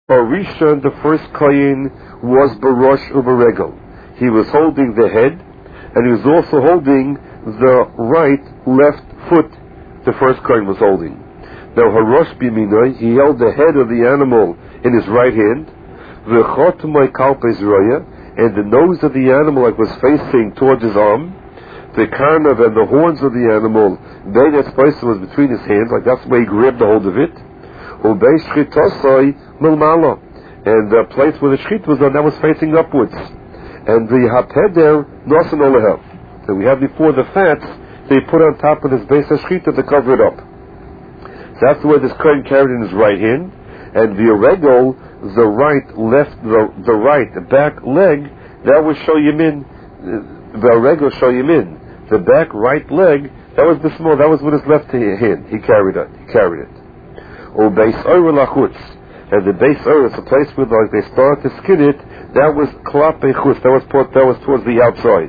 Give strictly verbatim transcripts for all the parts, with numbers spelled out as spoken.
Rishon, the first kohen, was Barosh Uberegel. He was holding the head, and he was also holding the right, left foot. The first kohen was holding. Now Harosh Biminoi, he held the head of the animal in his right hand, V'chotumai Kalpes Roya, and the nose of the animal like was facing towards his arm. The karnav and the horns of the animal, they that place was between his hands, like that's the way he grabbed the hold of it. Ubei shchitosai milmala, and the place where the shchit was on, that was facing upwards. And the hapeder nosan olahev, that we had before, the fats they put on top of this base of shchita to cover it up. So that's the way this kohen carried in his right hand, and the regel, the right, left, the, the right, the back leg, that was show yamin. The regel show yamin. The back right leg, that was the small, that was with his left hand. He carried it. He carried it. Or base oir lachutz, and the base oir is a place where like they start to skin it. That was klape chutz. That was put, that was towards the outside.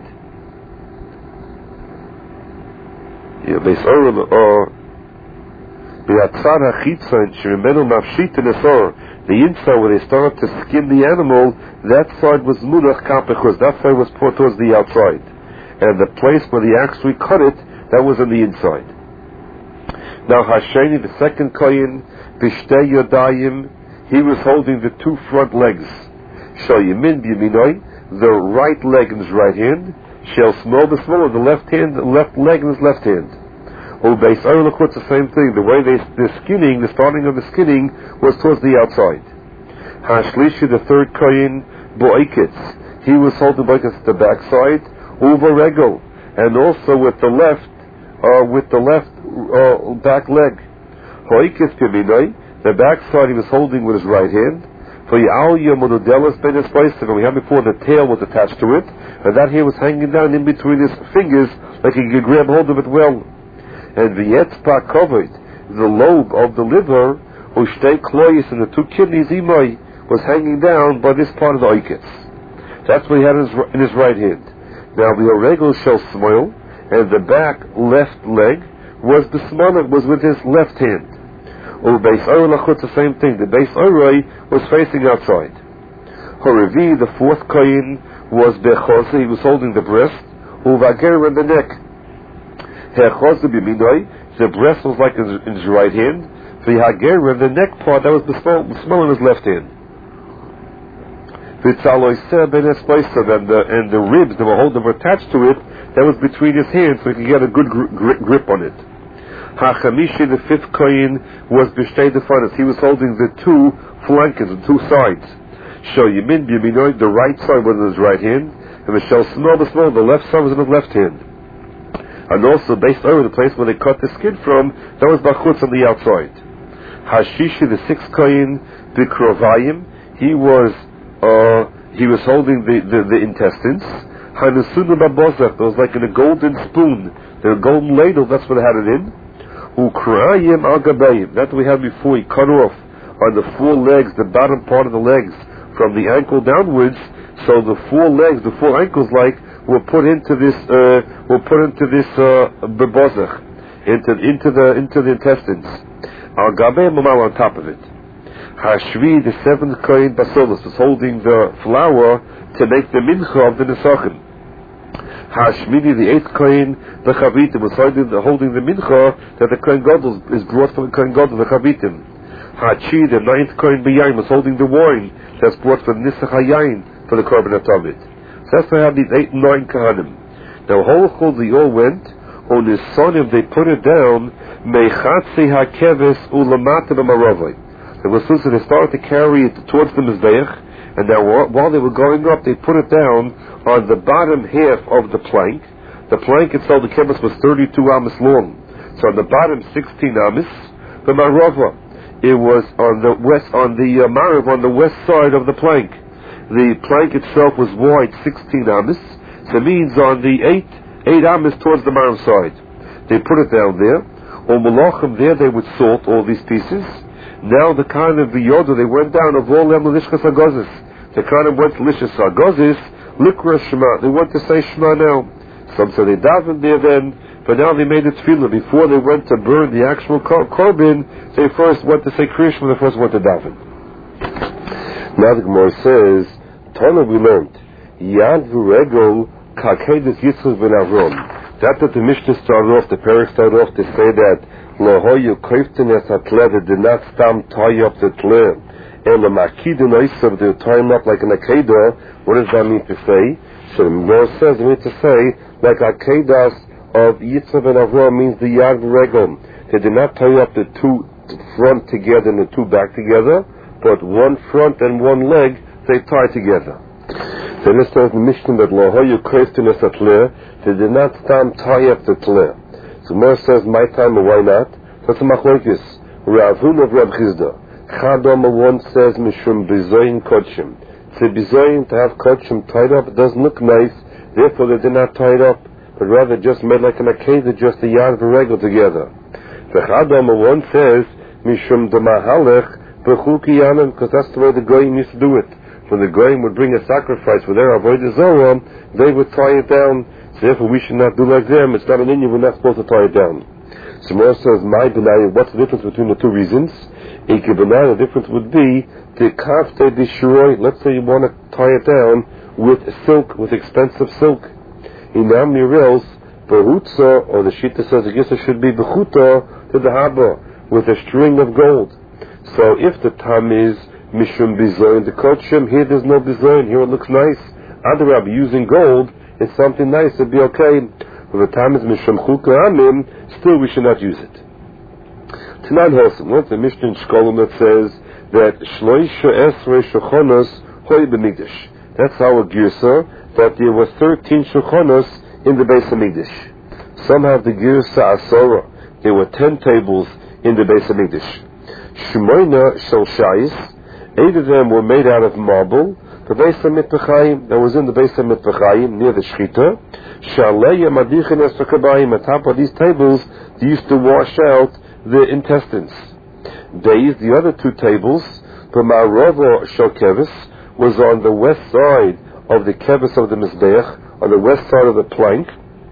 Yeah, base oir or be'atzar hachitza and shemenu mafshit nesor. The inside where they started to skin the animal, that side was munach klape chutz. That side was put towards the outside. And the place where they actually cut it, that was on the inside. Now Hasheni, the second kohen, Bishtei Yodayim, he was holding the two front legs. Shal Yamin B'Yaminoi, the right leg in his right hand. Shal Smol B'Smol, the left hand, the left leg in his left hand. Ubeis Oir L'Chutz, the same thing. The way they, the skinning, the starting of the skinning was towards the outside. Hashlishi, the third kohen, Bo'ikitz, he was holding Bo'ikitz at the backside. Uva Regel, and also with the left, uh, with the left uh, back leg. Hoikis Piminoi, the back side he was holding with his right hand. For Ya'alya Monodelis Ben Esplaisim, and we had before the tail was attached to it, and that here was hanging down in between his fingers, like he could grab hold of it well. And the Yetzpa covered, the lobe of the liver, Ushtei Kloyis, and the two kidneys, Imai, was hanging down by this part of the Oikis. That's what he had in his, in his right hand. Now the oregel shall smile, and the back left leg was the smaller, was with his left hand. Or base oir lachutz, the same thing. The base oiroi was facing outside. Horevi, the fourth kohen, was bechose, he was holding the breast. Uvager and the neck. Hechose b'minoi, the breast was like in his, in his right hand. The hager and the neck part, that was the small, the small in his left hand. And the, and the ribs that were holding were attached to it, that was between his hands, so he could get a good gri- gri- grip on it. Hachamishi, the fifth kohen, was Bishtei Defanis. He was holding the two flankers, the two sides. Shal Yamin B'Yaminoi, the right side was in his right hand, and the Shal Smol B'Smol, the left side was in his left hand. And also, based over the place where they cut the skin from, that was Bachutz on the outside. Hashishi, the sixth kohen, B'Krovayim, he was Uh, he was holding the, the, the intestines. Hanusunu babozach, it was like in a golden spoon, the golden ladle, that's what it had it in. Ukrayim al gabayim, that we had before, he cut off on the four legs, the bottom part of the legs, from the ankle downwards, so the four legs, the four ankles like, were put into this, uh, were put into this, uh, babozach, into, into the, into the intestines. Al gabayim on top of it. Hashvi, the seventh kohen Basolis, was holding the flour to make the mincha of the Nesachim. Hashmini, the eighth kohen, the Chavitim, was holding the, holding the mincha that the kohen Gadol is brought from the kohen Gadol, the Chavitim. Hachi, the ninth kohen B'Yayin, was holding the wine that's brought from Nisach HaYayin for the Korban HaTamid. So that's why I have these eight and nine Kohanim. Now, Holchol, they all went, on his sonim, they put it down, Mechatzi HaKeves Ulamata B'Maravai. It was so they started to carry it towards the Mizbeach, and now while they were going up, they put it down on the bottom half of the plank. The plank itself, the keves, was thirty-two amas long. So on the bottom, sixteen amas. The Marava, it was on the west, on the uh, Marav, on the west side of the plank. The plank itself was wide, sixteen amas. So it means on the eight, eight amas towards the Marav side. They put it down there. On Malachim there, they would salt all these pieces. Now the kind of the Yoda, they went down of all them Lishkas Agozis. The kind of went to Lishkas Agozis, Likra Shema. They went to say Shema now. Some said they davened there then, but now they made it tefillah. Before they went to burn the actual korban, they first went to say Krishma, they first went to daven. Now the Gemara says, Tana we learned, Yad v'regel kakedus Yitzchak ben Avram. That that the Mishnah started off, the Perek started off to say that Lohoyu koiften es hatleh, they did not stam tie up the tleh, and the makidin oisav, they tie him up like an akedah. What does that mean to say? So the Gemara says, it means to say, like akedas of Yitzchak ben Avram means the Yad v'regel. They did not tie up the two front together and the two back together, but one front and one leg they tie together. So this says the Mishnah that Lohoyu koiften es hatleh, they did not stam tie up the tleh. So Gemara says, my time, why not? That's a machlokes. Rav Huna of Rav Chizda. Chadoma one says, Mishum bizoyin kodshim. It's a bizoyin to have kodshim tied up. It doesn't look nice, therefore they did not tie it up, but rather just made like an akedah, just a yad v'regel together. The Chadoma one says, Mishum demahalech b'chuki yanim, because that's the way the goyim used to do it. When the goyim would bring a sacrifice for their avodah zorah, they would tie it down. So therefore we should not do like them. It's not an Indian, we're not supposed to tie it down. So Gemara says, my benai, what's the difference between the two reasons? Ike benai, the difference would be the kafte de shiroi. Let's say you want to tie it down with silk, with expensive silk. Inam mirels, behutza, or the shita says, I guess it should be bechuta to the haba, with a string of gold. So if the tam is mishum bizoyin, the kodshim, here there's no bizoyin, here it looks nice. Adarab, using gold, it's something nice, it'd be okay. But the time is Misham Chukah Amim, still we should not use it. Tanan Hosim, what's the Mishnah in Shkolim that says that Shloisha Esrei Shochonos Hoy B'Migdash. That's our Girsa, that there were thirteen Shochonos in the Beis HaMikdash. Some have the Girsa Asora, there were ten tables in the Beis HaMikdash. Shemoina Shel Shais, eight of them were made out of marble. The Beis HaMitpachayim that was in the Beis HaMitpachayim near the Shechita, Shaleya Madichin Esrakabayim, on top of these tables, they used to wash out the intestines. Days, the other two tables, the Ma'arova Shel Kevis, was on the west side of the Kevis of the Mizbeach, on the west side of the plank.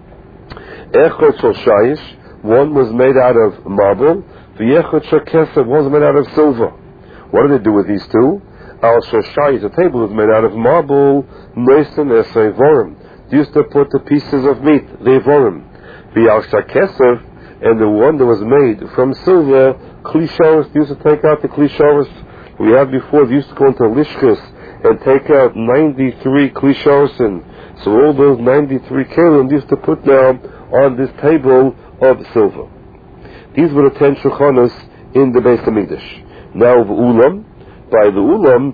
Echot Shel Shayish, one was made out of marble, the Echot Shel Kesef, one was made out of silver. What did they do with these two? Al Shoshai, the table was made out of marble, Noisin Esrei Vorim. They used to put the pieces of meat, the Vorim. The Al Shakesef, and the one that was made from silver, Klisharis, they used to take out the Klisharis. We had before, they used to go into Lishkis and take out ninety-three Klisharisin. So all those ninety-three kelim they used to put down on this table of silver. These were the ten Shochonos in the Beis HaMikdash. Now, the Ulam, by the Ulam,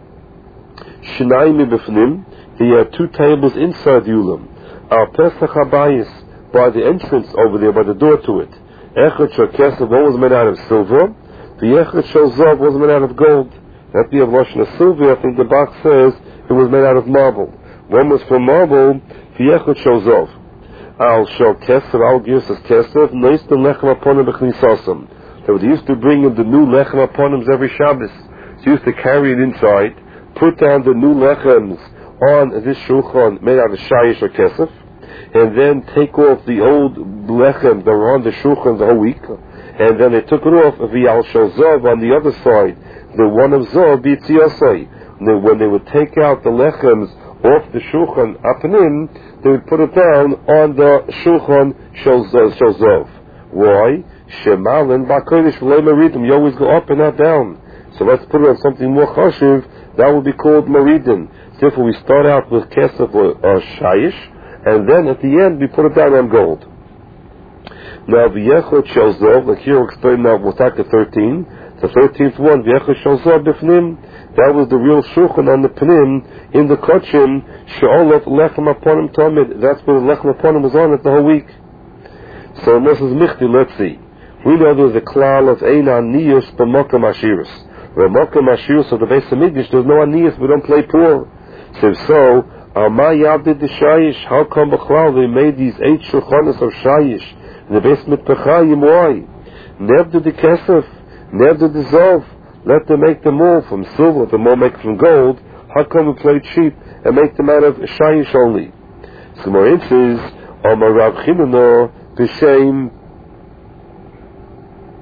Shnai Mibifnim, he had two tables inside the Ulam. Al Pesach Habayis, by the entrance over there, by the door to it. Echad Shel Kesef, one was made out of silver. The Echad Shel Zav was made out of gold. That the Lashon of silver, I think the box says, it was made out of marble. One was from marble, the Echad Shel Zav. Al Shel Kesef, Al Girsas Kesef, Neis the Lechem Aponim B'Chnisasam. So they used to bring in the new Lechem Aponims every Shabbos. So they used to carry it inside, put down the new Lechems on this Shulchan made out of Shayish or Kesef, and then take off the old Lechem that were on the Shulchan the whole week, and then they took it off of the Al Shel Zav on the other side, the one of Zav B'Tziasai. When they would take out the Lechems off the Shulchan Apanim, they would put it down on the Shulchan Shel Zav. Why? Shemalin Ba'Kodesh V'Lei Maridim. You always go up and not down. So let's put it on something more chashuv. That would be called Maridin. Therefore, we start out with Kesef or uh, Shayish, and then at the end we put it down on gold. Now, V'Yechot Shel Zav, like here we'll explain now, we'll talk to thirteen. The thirteenth one, V'Yechot Shel Zav B'Fnim, that was the real Shulchan on the Pnim, in the Kochim, She'olot Lechem Aponim Tomid. That's where the Lechem Aponim was on it the whole week. So, Moses Michti, let's see. We know there's a klal of Ein Aniyus B'Mokam Ashiris. Where Mokam Ashiris of the Beis HaMikdash, there's no Aniyus, we don't play poor. So, if so, Alma Yabdid the Shayish, how come B'Chlal they made these eight Shulchanos of Shayish in the Beis Mitpachayim? Why? Nevdid the Kesef, Nevdid the Zov. Let them make them all from silver, them all make from gold. How come we play cheap and make them out of Shayish only? So, more says, Amar Rav Chinana B'Shem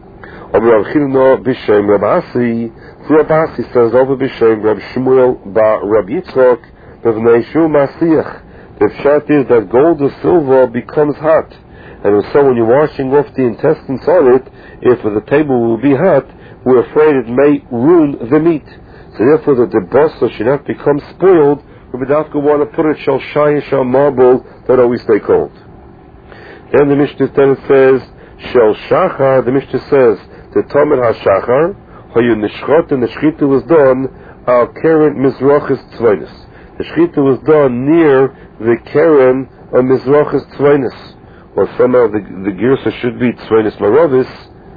Rabbi Chilno b'shem Rabbi Asi, Rabbi Asi says over b'shem Rabbi Shmuel ba Rabbi Yitzchok b'vnei Shu Masiach. The pshat is that gold or silver becomes hot, and so when you're washing off the intestines on it, if the table will be hot, we're afraid it may ruin the meat. So therefore, that the basa should not become spoiled. We would have to want to put it shal shayish shal marble that always stay cold. Then the Mishnah then says shal shachar. The Mishnah says the Talmud HaShachar hayu nishchot, and the shchita was done al keren mizrachis tzvainis. The shchita was done near the keren of mizrachis tzvainis, or somehow the the girsa should be tzvainis maravis,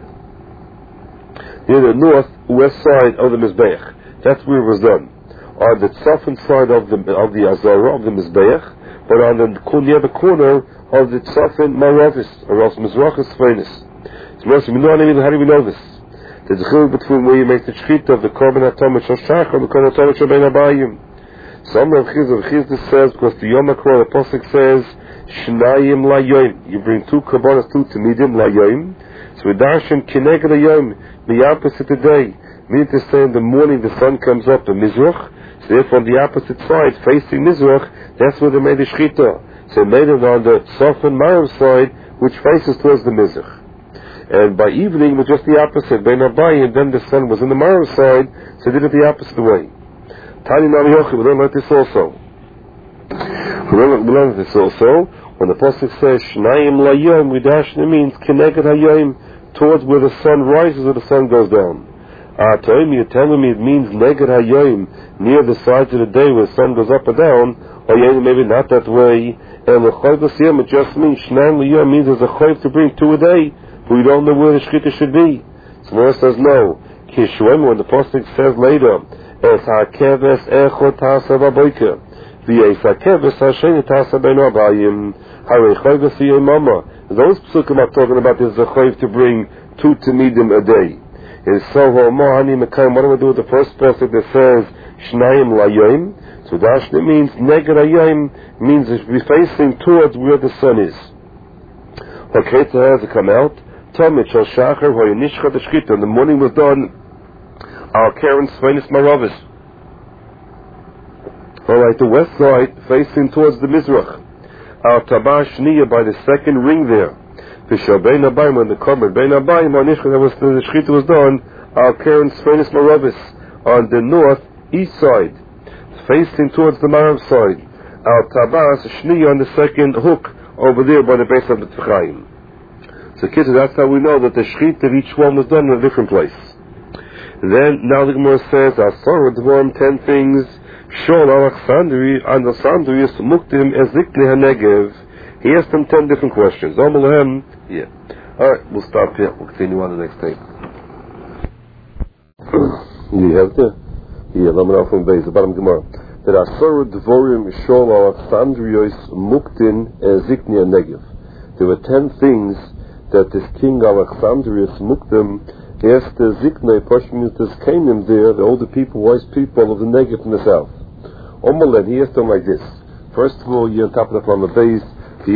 near the northwest side of the mizbeach. That's where it was done. On the tzafin side of the of the azara of the mizbeach, but on the near the corner of the tzafin maravis, or else mizrachis tzvainis. So we know how do we know this? There's a chiluk between where you make the shchita of the korban hatamid shel shachar and the korban hatamid shel bein habayim. Some of Chizah says, because the Yom HaKror, the Pasuk says, Shnayim layoim. You bring two korbanos, two tamidim layoim. So we darshan kineged layoim, the opposite day. Meaning to say in the morning the sun comes up in Mizrach, so therefore on the opposite side, facing Mizrach, that's where they made the shchita. So they made it on the Tzafin Marav side, which faces towards the Mizrach. And by evening, it was just the opposite. Bein Habayim, then the sun was in the Marav side, so they did it the opposite way. Tani Nami Yochi, we learn like this also. We learn, we learn this also. When the Pasuk says, Shnayim Layom, we dash, it means, Kineged Hayom, towards where the sun rises or the sun goes down. Ah, Toim, you're telling me it means Neged Hayom, near the sides of the day where the sun goes up or down, or maybe not that way. And the Chayv L'Siyam, it just means, Shnayim Layom means there's a Chayv to bring two a day, but we don't know where the Shechita should be. So Mora says, no. Kishwem, when the Pasuk says later, Es hakeves echot tasa baboiker, v'es hakeves hasheni tasa bein habayim, harei chayves yemama. Those psukim are talking about there's a chayv to bring two tamidim a day. And so, hani mekayim, what do we do with the first pasuk that says shnayim layoim? So dashni means neged hayom means it should be facing towards where the sun is. Okay, so has it come out? Talmud shel shachar hoy nishcha the shchita. And the morning was done. Our Karen Sveinis Maravis. Alright, the west side facing towards the Mizrach. Our Tabah Shniya by the second ring there. V'shal Bein Habayim, when the Korban Bein Habayim, on Ishcha, that was the Shechita was done. Our Karen Sveinis Maravis on the north east side, facing towards the Marav side. Our Tabah Shniya on the second hook over there by the base of the Tchaim. So, kids, that's how we know that the Shechita of each one was done in a different place. Then, now the Gemara says, Asar Dvorim, ten things, Shol Alexandri, and Alexandrius Muktim Ezikli HaNegev. He asked them ten different questions. Omalahem, yeah. Alright, we'll stop here. We'll continue on the next tape. You have to? Yeah, let me know from base, the bottom Gemara. That Asar Dvorim, Shol Alexandrius Muktim Ezikli HaNegev. There were ten things that this king Alexandrius Muktim asked the Ziknei, Pashmin is this Canaan there, the older people, wise people of the Negev in the south. Omaled, he asked them like this. First of all, you're on top of the Plama base,